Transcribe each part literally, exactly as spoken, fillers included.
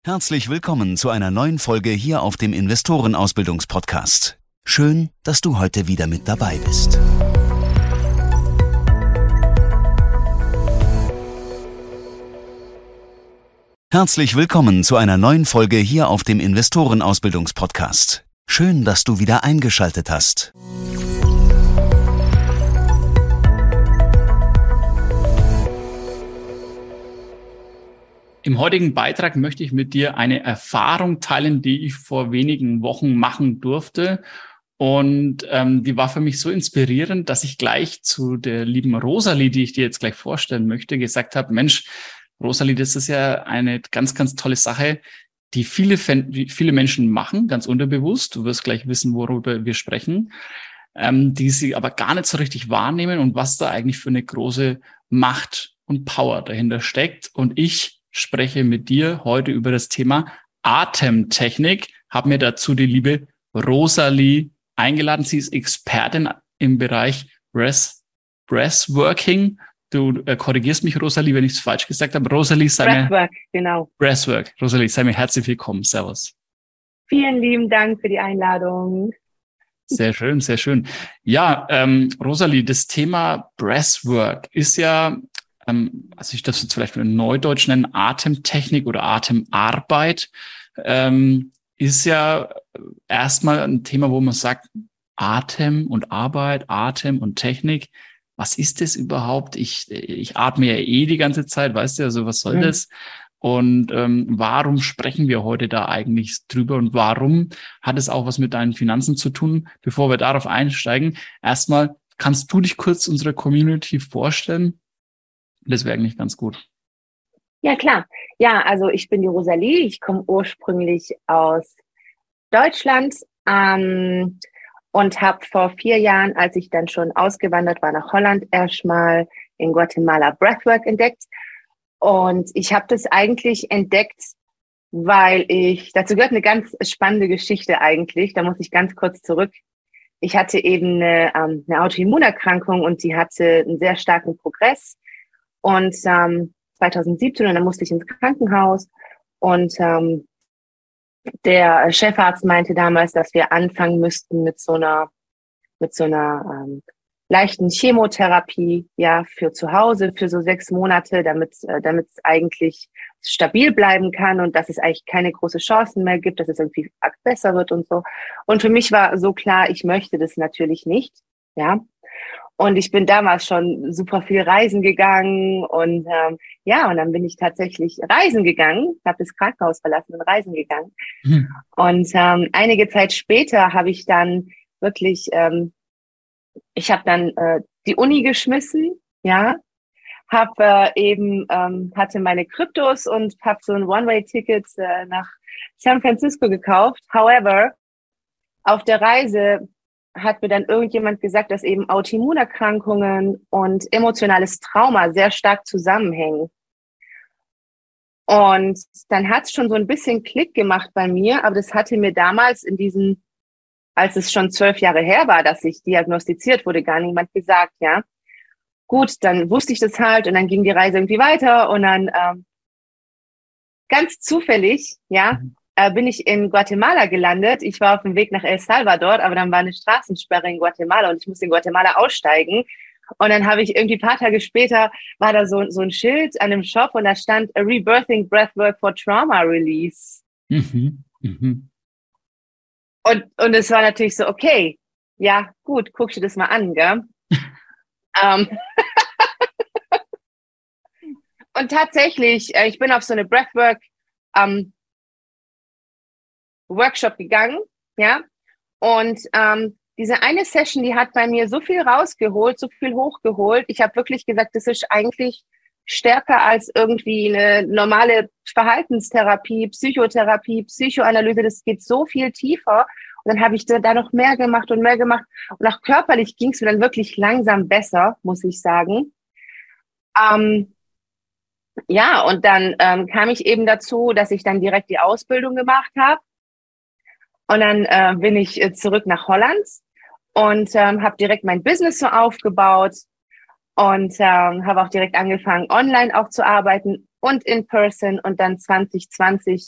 Herzlich willkommen zu einer neuen Folge hier auf dem Investorenausbildungspodcast. Schön, dass du heute wieder mit dabei bist. Herzlich willkommen zu einer neuen Folge hier auf dem Investorenausbildungspodcast. Schön, dass du wieder eingeschaltet hast. Im heutigen Beitrag möchte ich mit dir eine Erfahrung teilen, die ich vor wenigen Wochen machen durfte. Und ähm, die war für mich so inspirierend, dass ich gleich zu der lieben Rosalie, die ich dir jetzt gleich vorstellen möchte, gesagt habe, Mensch, Rosalie, das ist ja eine ganz, ganz tolle Sache, die viele, viele Menschen machen, ganz unterbewusst. Du wirst gleich wissen, worüber wir sprechen, ähm, die sie aber gar nicht so richtig wahrnehmen und was da eigentlich für eine große Macht und Power dahinter steckt. Und ich spreche mit dir heute über das Thema Atemtechnik. Habe mir dazu die liebe Rosalie eingeladen. Sie ist Expertin im Bereich Breath, Breathworking. Du äh, korrigierst mich, Rosalie, wenn ich es falsch gesagt habe. Rosalie, sei mir Breathwork, genau. Breathwork. Rosalie, sei mir herzlich willkommen. Servus. Vielen lieben Dank für die Einladung. Sehr schön, sehr schön. Ja, ähm, Rosalie, das Thema Breathwork ist ja, ähm, also ich darf es jetzt vielleicht in Neudeutsch nennen, Atemtechnik oder Atemarbeit, ähm, ist ja erstmal ein Thema, wo man sagt, Atem und Arbeit, Atem und Technik. Was ist das überhaupt? Ich, ich atme ja eh die ganze Zeit, weißt du, also was soll Mhm. das? Und ähm, warum sprechen wir heute da eigentlich drüber und warum hat es auch was mit deinen Finanzen zu tun? Bevor wir darauf einsteigen, erstmal, kannst du dich kurz unserer Community vorstellen? Das wäre eigentlich ganz gut. Ja, klar. Ja, also ich bin die Rosalie. Ich komme ursprünglich aus Deutschland ähm, und habe vor vier Jahren, als ich dann schon ausgewandert war nach Holland, erstmal in Guatemala Breathwork entdeckt. Und ich habe das eigentlich entdeckt, weil ich, dazu gehört eine ganz spannende Geschichte eigentlich, da muss ich ganz kurz zurück. Ich hatte eben eine, ähm, eine Autoimmunerkrankung und die hatte einen sehr starken Progress. Und ähm, zwanzig siebzehn, und dann musste ich ins Krankenhaus und ähm, der Chefarzt meinte damals, dass wir anfangen müssten mit so einer mit so einer ähm, leichten Chemotherapie, ja, für zu Hause, für so sechs Monate, damit äh, damit es eigentlich stabil bleiben kann und dass es eigentlich keine große Chancen mehr gibt, dass es irgendwie arg besser wird und so. Und für mich war so klar, ich möchte das natürlich nicht, ja. Und ich bin damals schon super viel reisen gegangen und ähm, ja, und dann bin ich tatsächlich reisen gegangen, habe das Krankenhaus verlassen und reisen gegangen. Hm. Und ähm, einige Zeit später habe ich dann wirklich, ähm, ich habe dann äh, die Uni geschmissen, ja, habe äh, eben ähm, hatte meine Kryptos und habe so ein One-Way-Ticket äh, nach San Francisco gekauft. However, auf der Reise hat mir dann irgendjemand gesagt, dass eben Autoimmunerkrankungen und emotionales Trauma sehr stark zusammenhängen. Und dann hat es schon so ein bisschen Klick gemacht bei mir, aber das hatte mir damals in diesen, als es schon zwölf Jahre her war, dass ich diagnostiziert wurde, gar niemand gesagt, ja. Gut, dann wusste ich das halt und dann ging die Reise irgendwie weiter und dann ähm, ganz zufällig, ja, äh, bin ich in Guatemala gelandet. Ich war auf dem Weg nach El Salvador, aber dann war eine Straßensperre in Guatemala und ich musste in Guatemala aussteigen. Und dann habe ich irgendwie ein paar Tage später, war da so, so ein Schild an einem Shop und da stand A Rebirthing Breathwork for Trauma Release. Mhm. Mhm. Und, und es war natürlich so, okay, ja, gut, guck dir das mal an, gell? ähm. Und tatsächlich, äh, ich bin auf so eine Breathwork ähm, Workshop gegangen, ja, und ähm, diese eine Session, die hat bei mir so viel rausgeholt, so viel hochgeholt. Ich habe wirklich gesagt, das ist eigentlich stärker als irgendwie eine normale Verhaltenstherapie, Psychotherapie, Psychoanalyse. Das geht so viel tiefer. Und dann habe ich da, da noch mehr gemacht und mehr gemacht. Und auch körperlich ging es mir dann wirklich langsam besser, muss ich sagen. Ähm, ja, und dann ähm, kam ich eben dazu, dass ich dann direkt die Ausbildung gemacht habe. Und dann äh, bin ich äh, zurück nach Holland und ähm, habe direkt mein Business so aufgebaut und ähm, habe auch direkt angefangen, online auch zu arbeiten und in person. Und dann zwanzig zwanzig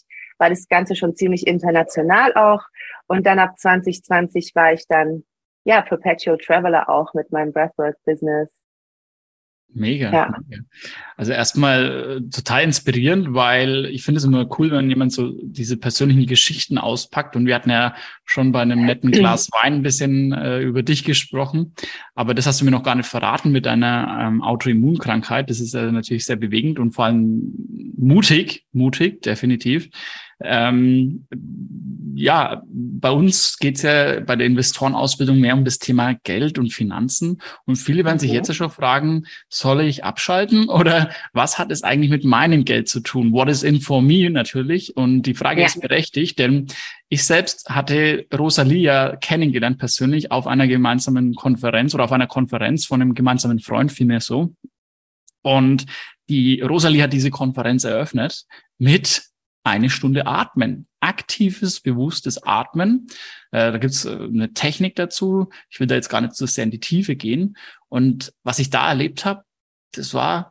war das Ganze schon ziemlich international auch. Und dann ab zwanzig zwanzig war ich dann, ja, Perpetual Traveler auch mit meinem Breathwork-Business. Mega, ja. Mega. Also erstmal äh, total inspirierend, weil ich finde es immer cool, wenn jemand so diese persönlichen Geschichten auspackt. Und wir hatten ja schon bei einem netten Glas Wein ein bisschen äh, über dich gesprochen. Aber das hast du mir noch gar nicht verraten mit deiner ähm, Autoimmunkrankheit. Das ist äh, natürlich sehr bewegend und vor allem mutig, mutig, definitiv. Ähm, ja, bei uns geht's ja bei der Investorenausbildung mehr um das Thema Geld und Finanzen. Und viele werden sich jetzt ja schon fragen, soll ich abschalten oder was hat es eigentlich mit meinem Geld zu tun? What is in for me natürlich? Und die Frage ja. ist berechtigt, denn ich selbst hatte Rosalie ja kennengelernt persönlich auf einer gemeinsamen Konferenz oder auf einer Konferenz von einem gemeinsamen Freund, vielmehr so. Und die Rosalie hat diese Konferenz eröffnet mit eine Stunde Atmen, aktives, bewusstes Atmen. Äh, da gibt's äh, eine Technik dazu. Ich will da jetzt gar nicht so sehr in die Tiefe gehen. Und was ich da erlebt habe, das war,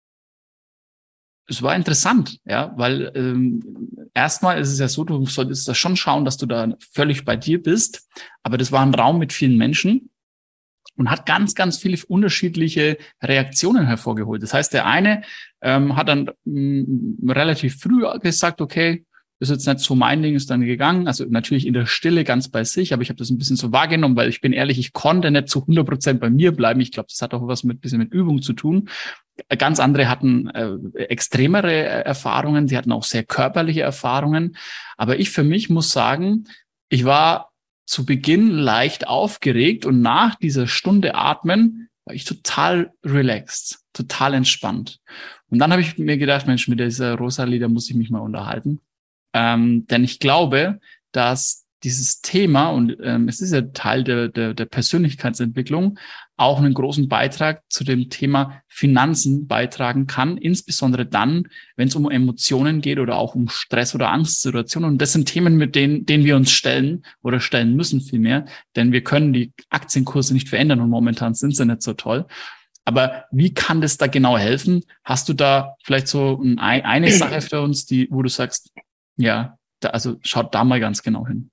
es war interessant, ja, weil ähm, erstmal ist es ja so, du solltest da schon schauen, dass du da völlig bei dir bist. Aber das war ein Raum mit vielen Menschen und hat ganz, ganz viele unterschiedliche Reaktionen hervorgeholt. Das heißt, der eine ähm, hat dann mh, relativ früh gesagt, okay, ist jetzt nicht so mein Ding, ist dann gegangen. Also natürlich in der Stille, ganz bei sich, aber ich habe das ein bisschen so wahrgenommen, weil ich bin ehrlich, ich konnte nicht zu hundert Prozent bei mir bleiben. Ich glaube, das hat auch was mit bisschen mit Übung zu tun. Ganz andere hatten äh, extremere Erfahrungen, sie hatten auch sehr körperliche Erfahrungen. Aber ich für mich muss sagen, ich war zu Beginn leicht aufgeregt und nach dieser Stunde Atmen war ich total relaxed, total entspannt. Und dann habe ich mir gedacht, Mensch, mit dieser Rosalie, da muss ich mich mal unterhalten. Ähm, denn ich glaube, dass dieses Thema, und ähm, es ist ja Teil der, der, der Persönlichkeitsentwicklung, auch einen großen Beitrag zu dem Thema Finanzen beitragen kann, insbesondere dann, wenn es um Emotionen geht oder auch um Stress- oder Angstsituationen. Und das sind Themen, mit denen, denen wir uns stellen oder stellen müssen vielmehr, denn wir können die Aktienkurse nicht verändern und momentan sind sie nicht so toll. Aber wie kann das da genau helfen? Hast du da vielleicht so ein, eine Sache für uns, die, wo du sagst, ja, da, also schaut da mal ganz genau hin.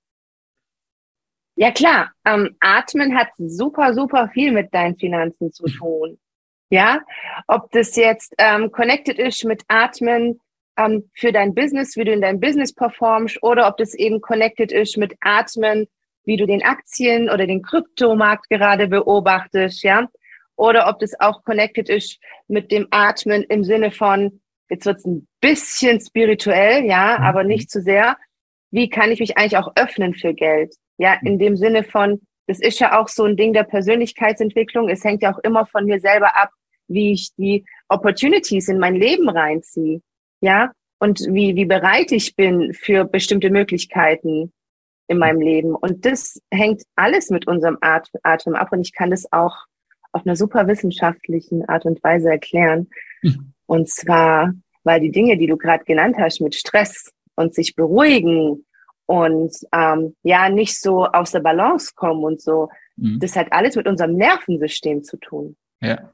Ja klar, ähm, Atmen hat super, super viel mit deinen Finanzen zu tun. Ja, ob das jetzt ähm, connected ist mit Atmen ähm, für dein Business, wie du in deinem Business performst, oder ob das eben connected ist mit Atmen, wie du den Aktien- oder den Kryptomarkt gerade beobachtest, ja, oder ob das auch connected ist mit dem Atmen im Sinne von, jetzt wird's ein bisschen spirituell, ja, mhm. aber nicht zu sehr. Wie kann ich mich eigentlich auch öffnen für Geld? Ja, in dem Sinne von, das ist ja auch so ein Ding der Persönlichkeitsentwicklung. Es hängt ja auch immer von mir selber ab, wie ich die Opportunities in mein Leben reinziehe. Ja, und wie, wie bereit ich bin für bestimmte Möglichkeiten in meinem Leben. Und das hängt alles mit unserem Atem, Atem ab. Und ich kann das auch auf einer super wissenschaftlichen Art und Weise erklären. Mhm. Und zwar, weil die Dinge, die du gerade genannt hast, mit Stress und sich beruhigen und ähm, ja nicht so aus der Balance kommen und so, mhm. das hat alles mit unserem Nervensystem zu tun. Ja.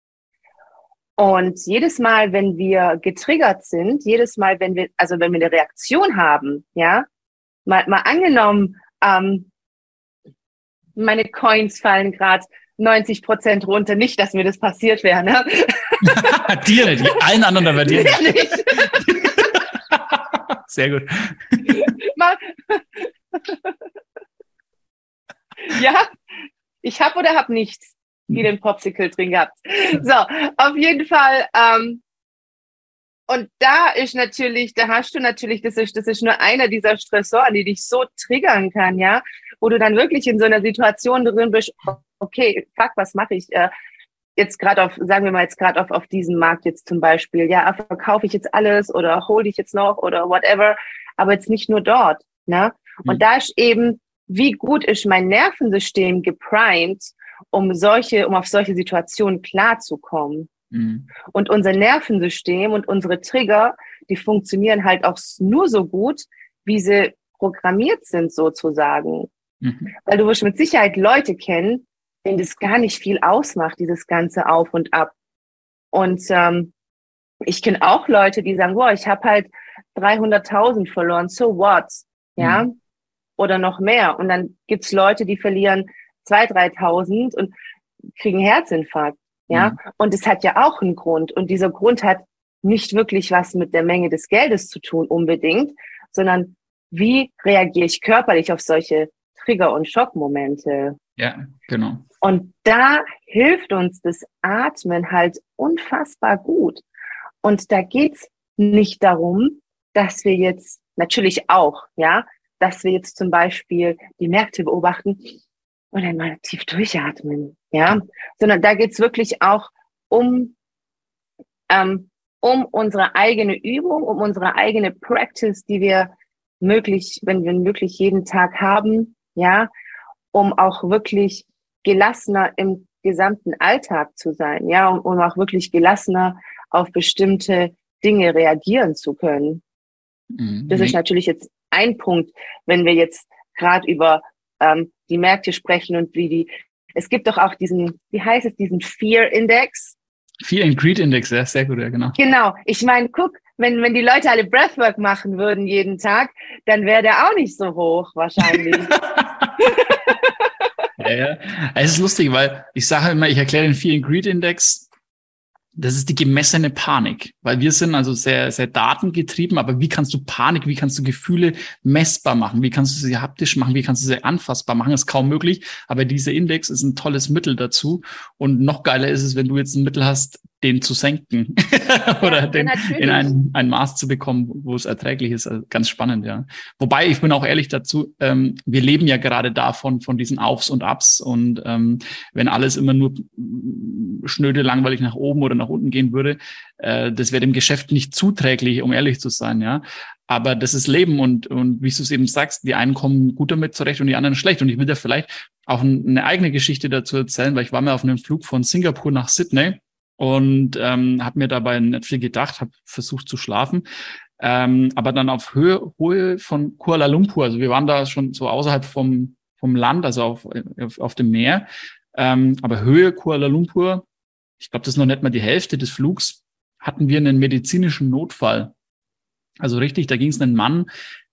Und jedes Mal, wenn wir getriggert sind, jedes Mal, wenn wir, also wenn wir eine Reaktion haben, ja, mal, mal angenommen, ähm, meine Coins fallen gerade neunzig Prozent runter, nicht, dass mir das passiert wäre, ne? Dir nicht, allen anderen aber dir nicht. Sehr gut. Mal. Ja, ich hab oder hab nichts, wie den Popsicle drin gehabt. So, auf jeden Fall. Ähm, und da ist natürlich, da hast du natürlich, das ist, das ist nur einer dieser Stressoren, die dich so triggern kann, ja, wo du dann wirklich in so einer Situation drin bist, okay, fuck, was mache ich? Äh, jetzt gerade auf, sagen wir mal jetzt gerade auf, auf diesem Markt jetzt zum Beispiel, ja, verkaufe ich jetzt alles oder hole ich jetzt noch oder whatever, aber jetzt nicht nur dort, ne? Und mhm. da ist eben, wie gut ist mein Nervensystem geprimed, um solche, um auf solche Situationen klarzukommen. Mhm. Und unser Nervensystem und unsere Trigger, die funktionieren halt auch nur so gut, wie sie programmiert sind sozusagen. Mhm. Weil du wirst mit Sicherheit Leute kennen, denen das gar nicht viel ausmacht, dieses ganze Auf und Ab. Und ähm, ich kenne auch Leute, die sagen, boah, ich habe halt dreihunderttausend verloren, so what, ja, Mhm. oder noch mehr. Und dann gibt's Leute, die verlieren zweitausend, dreitausend und kriegen Herzinfarkt, ja. Mhm. Und es hat ja auch einen Grund. Und dieser Grund hat nicht wirklich was mit der Menge des Geldes zu tun unbedingt, sondern wie reagiere ich körperlich auf solche Trigger- und Schockmomente? Ja, genau. Und da hilft uns das Atmen halt unfassbar gut. Und da geht's nicht darum, dass wir jetzt, natürlich auch, ja, dass wir jetzt zum Beispiel die Märkte beobachten und dann mal tief durchatmen, ja, sondern da geht's wirklich auch um, ähm, um unsere eigene Übung, um unsere eigene Practice, die wir möglich, wenn wir möglich jeden Tag haben, ja, um auch wirklich gelassener im gesamten Alltag zu sein, ja, um, um auch wirklich gelassener auf bestimmte Dinge reagieren zu können. Mhm. Das ist natürlich jetzt ein Punkt, wenn wir jetzt gerade über ähm, die Märkte sprechen und wie die, es gibt doch auch diesen, wie heißt es, diesen Fear Index. Fear and Greed Index, ja, sehr gut, ja, genau. Genau, ich meine, guck, wenn, wenn die Leute alle Breathwork machen würden jeden Tag, dann wäre der auch nicht so hoch wahrscheinlich. Ja, ja. Es ist lustig, weil ich sage immer, ich erkläre den Fear and Greed Index, das ist die gemessene Panik, weil wir sind also sehr, sehr datengetrieben, aber wie kannst du Panik, wie kannst du Gefühle messbar machen, wie kannst du sie haptisch machen, wie kannst du sie anfassbar machen, ist kaum möglich, aber dieser Index ist ein tolles Mittel dazu und noch geiler ist es, wenn du jetzt ein Mittel hast, den zu senken oder Ja, den natürlich. in ein, ein Maß zu bekommen, wo es erträglich ist. Also ganz spannend, ja. Wobei, ich bin auch ehrlich dazu, ähm, wir leben ja gerade davon, von diesen Aufs und Ups und ähm, wenn alles immer nur schnöde, langweilig nach oben oder nach unten gehen würde, äh, das wäre dem Geschäft nicht zuträglich, um ehrlich zu sein, ja. Aber das ist Leben und, und wie du es eben sagst, die einen kommen gut damit zurecht und die anderen schlecht. Und ich will da vielleicht auch eine eigene Geschichte dazu erzählen, weil ich war mal auf einem Flug von Singapur nach Sydney und ähm, habe mir dabei nicht viel gedacht, habe versucht zu schlafen, ähm, aber dann auf Höhe, Höhe von Kuala Lumpur, also wir waren da schon so außerhalb vom vom Land, also auf auf, auf dem Meer, ähm, aber Höhe Kuala Lumpur, ich glaube, das ist noch nicht mal die Hälfte des Flugs, hatten wir einen medizinischen Notfall. Also richtig, da ging es einem Mann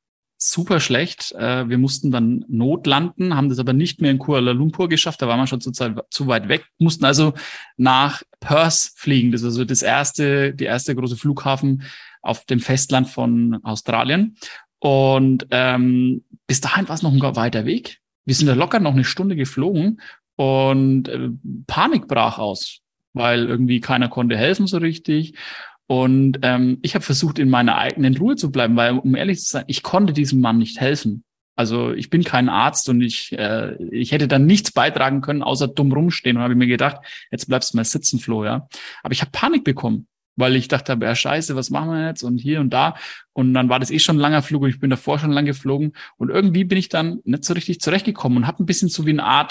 super schlecht. Äh, wir mussten dann notlanden, haben das aber nicht mehr in Kuala Lumpur geschafft. Da waren wir schon zu, zu weit weg. Mussten also nach Perth fliegen. Das ist also das erste, die erste große Flughafen auf dem Festland von Australien. Und ähm, bis dahin war es noch ein weiter Weg. Wir sind da locker noch eine Stunde geflogen und äh, Panik brach aus, weil irgendwie keiner konnte helfen so richtig. Und ähm, ich habe versucht, in meiner eigenen Ruhe zu bleiben, weil, um ehrlich zu sein, ich konnte diesem Mann nicht helfen. Also ich bin kein Arzt und ich äh, ich hätte dann nichts beitragen können, außer dumm rumstehen. Und habe ich mir gedacht, jetzt bleibst du mal sitzen, Flo, ja. Aber ich habe Panik bekommen, weil ich dachte, ja scheiße, was machen wir jetzt und hier und da. Und dann war das eh schon ein langer Flug und ich bin davor schon lang geflogen. Und irgendwie bin ich dann nicht so richtig zurechtgekommen und habe ein bisschen so wie eine Art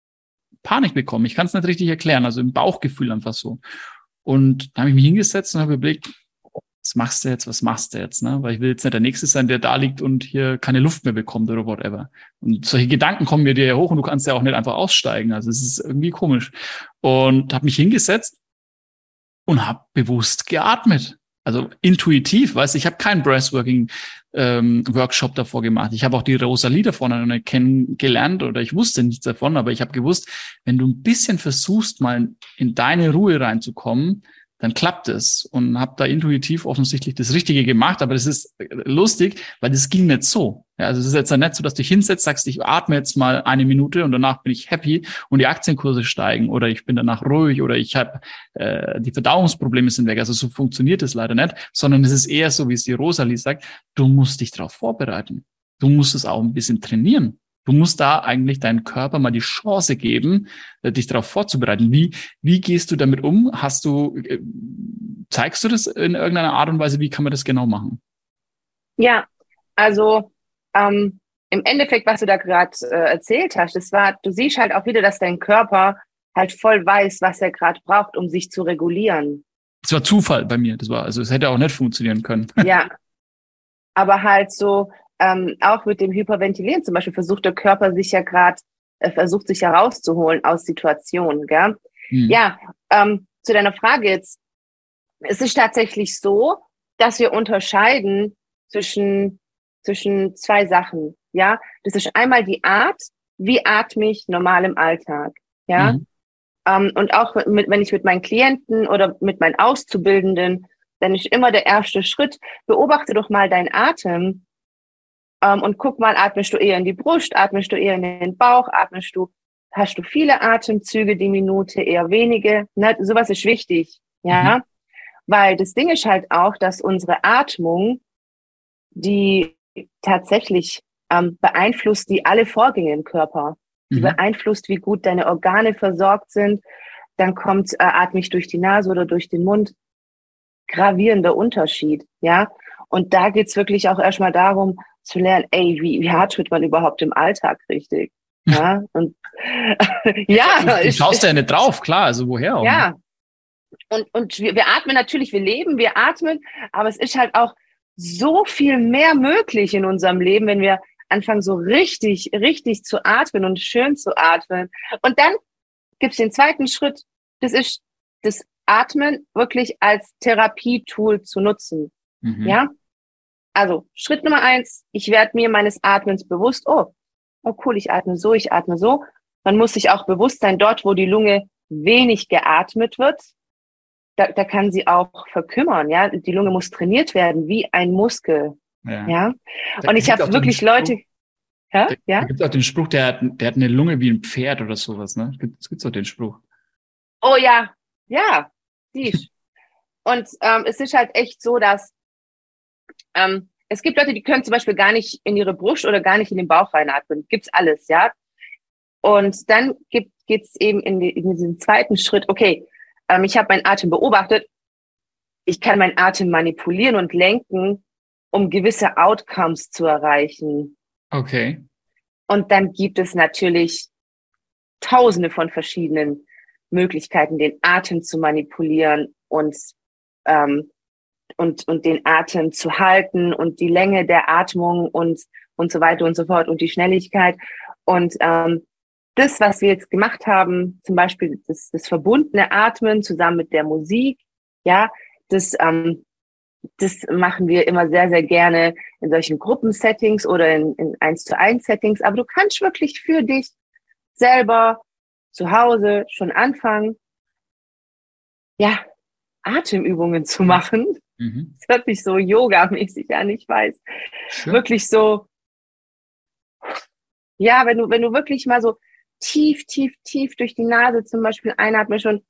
Panik bekommen. Ich kann es nicht richtig erklären, also im Bauchgefühl einfach so. Und da habe ich mich hingesetzt und habe überlegt, was machst du jetzt, was machst du jetzt, ne? Weil ich will jetzt nicht der Nächste sein, der da liegt und hier keine Luft mehr bekommt oder whatever. Und solche Gedanken kommen mir dir ja hoch und du kannst ja auch nicht einfach aussteigen. Also es ist irgendwie komisch. Und habe mich hingesetzt und habe bewusst geatmet. Also intuitiv, weißt du, ich habe keinen Breathworking ähm, Workshop davor gemacht. Ich habe auch die Rosalie davon noch nicht kennengelernt oder ich wusste nichts davon, aber ich habe gewusst, wenn du ein bisschen versuchst, mal in deine Ruhe reinzukommen, dann klappt es und habe da intuitiv offensichtlich das Richtige gemacht, aber das ist lustig, weil das ging nicht so. Ja, also es ist jetzt ja nicht so, dass du dich hinsetzt, sagst, ich atme jetzt mal eine Minute und danach bin ich happy und die Aktienkurse steigen oder ich bin danach ruhig oder ich habe äh, die Verdauungsprobleme sind weg. Also so funktioniert es leider nicht, sondern es ist eher so, wie es die Rosalie sagt, du musst dich darauf vorbereiten. Du musst es auch ein bisschen trainieren. Du musst da eigentlich deinem Körper mal die Chance geben, dich darauf vorzubereiten. Wie, wie gehst du damit um? Hast du, zeigst du das in irgendeiner Art und Weise? Wie kann man das genau machen? Ja, also ähm, im Endeffekt, was du da gerade äh, erzählt hast, das war, du siehst halt auch wieder, dass dein Körper halt voll weiß, was er gerade braucht, um sich zu regulieren. Das war Zufall bei mir. Das war, also es hätte auch nicht funktionieren können. Ja, aber halt so, ähm, auch mit dem Hyperventilieren zum Beispiel versucht der Körper sich ja gerade, äh, versucht sich herauszuholen aus Situationen, gell? Mhm. Ja, ähm, zu deiner Frage jetzt. Es ist tatsächlich so, dass wir unterscheiden zwischen, zwischen zwei Sachen. Ja, das ist einmal die Art, wie atme ich normal im Alltag. Ja, Mhm. ähm, und auch mit, wenn ich mit meinen Klienten oder mit meinen Auszubildenden, dann ist immer der erste Schritt, beobachte doch mal deinen Atem ähm, und guck mal, atmest du eher in die Brust, atmest du eher in den Bauch, atmest du, hast du viele Atemzüge die Minute, eher wenige, ne? Sowas ist wichtig, ja, Mhm. weil das Ding ist halt auch, dass unsere Atmung, die tatsächlich ähm, beeinflusst die alle Vorgänge im Körper. Die Mhm. beeinflusst, wie gut deine Organe versorgt sind. Dann kommt, äh, atme ich durch die Nase oder durch den Mund. Gravierender Unterschied, ja. Und da geht's wirklich auch erstmal darum zu lernen, ey, wie, wie atmet man überhaupt im Alltag richtig? Ja, und ja, Du, du ich, schaust ja nicht drauf, klar, also woher auch, ne? ja. Und, und wir, wir atmen natürlich, wir leben, wir atmen, aber es ist halt auch so viel mehr möglich in unserem Leben, wenn wir anfangen, so richtig, richtig zu atmen und schön zu atmen. Und dann gibt's den zweiten Schritt, das ist das Atmen wirklich als Therapietool zu nutzen. Mhm. Ja, also Schritt Nummer eins, ich werde mir meines Atmens bewusst, oh, oh cool, ich atme so, ich atme so. Man muss sich auch bewusst sein, dort, wo die Lunge wenig geatmet wird, da, da kann sie auch verkümmern, ja. Die Lunge muss trainiert werden, wie ein Muskel, Ja. ja. Da Und ich gibt's habe auch den wirklich Spruch, Leute, ja, da, ja. da gibt es auch den Spruch, der hat, der hat eine Lunge wie ein Pferd oder sowas, ne? Es gibt auch den Spruch. Oh ja, ja, siehst. Und ähm, es ist halt echt so, dass ähm, es gibt Leute, die können zum Beispiel gar nicht in ihre Brust oder gar nicht in den Bauch reinatmen. Gibt's alles, ja. Und dann gibt, geht's eben in, die, in diesen zweiten Schritt, okay, ähm, ich habe meinen Atem beobachtet, ich kann meinen Atem manipulieren und lenken, um gewisse Outcomes zu erreichen. Okay. Und dann gibt es natürlich tausende von verschiedenen Möglichkeiten, den Atem zu manipulieren und, ähm, und, und den Atem zu halten und die Länge der Atmung und, und so weiter und so fort und die Schnelligkeit. Und ähm, das, was wir jetzt gemacht haben, zum Beispiel das, das verbundene Atmen zusammen mit der Musik, ja, das, ähm, das machen wir immer sehr, sehr gerne in solchen Gruppensettings oder in, in eins zu eins Settings. Aber du kannst wirklich für dich selber zu Hause schon anfangen, ja, Atemübungen zu machen. Mhm. Das hört sich so yogamäßig an, ich weiß. Schön. Wirklich so, ja, wenn du, wenn du wirklich mal so tief, tief, tief durch die Nase zum Beispiel einatmest und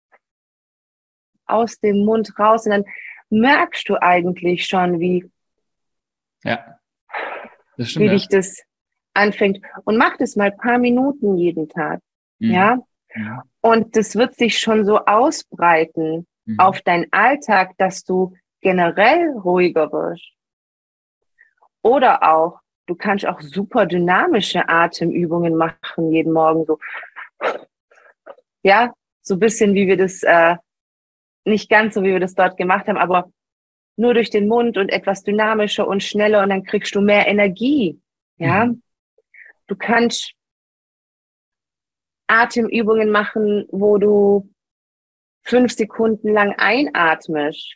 aus dem Mund raus, und dann merkst du eigentlich schon, wie, Ja, das stimmt, wie ja. dich das anfängt. Und mach das mal ein paar Minuten jeden Tag, Mhm. ja. Mhm. Und das wird sich schon so ausbreiten Mhm. auf deinen Alltag, dass du generell ruhiger wirst. Oder auch, du kannst auch super dynamische Atemübungen machen jeden Morgen, so, ja, so ein bisschen wie wir das, äh, nicht ganz so, wie wir das dort gemacht haben, aber nur durch den Mund und etwas dynamischer und schneller, und dann kriegst du mehr Energie, ja. Mhm. Du kannst Atemübungen machen, wo du fünf Sekunden lang einatmest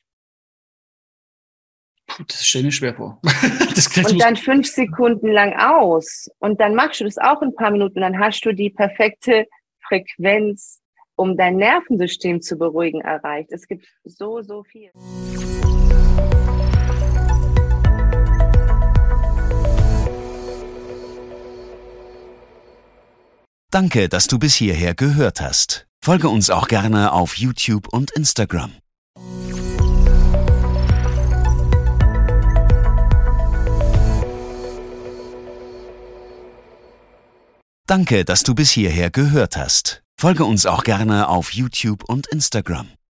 Puh, das stelle ich mir schwer vor. Das, das und muss, dann fünf Sekunden lang aus. Und dann machst du das auch ein paar Minuten. Dann hast du die perfekte Frequenz, um dein Nervensystem zu beruhigen, erreicht. Es gibt so, so viel. Danke, dass du bis hierher gehört hast. Folge uns auch gerne auf YouTube und Instagram. Danke, dass du bis hierher gehört hast. Folge uns auch gerne auf YouTube und Instagram.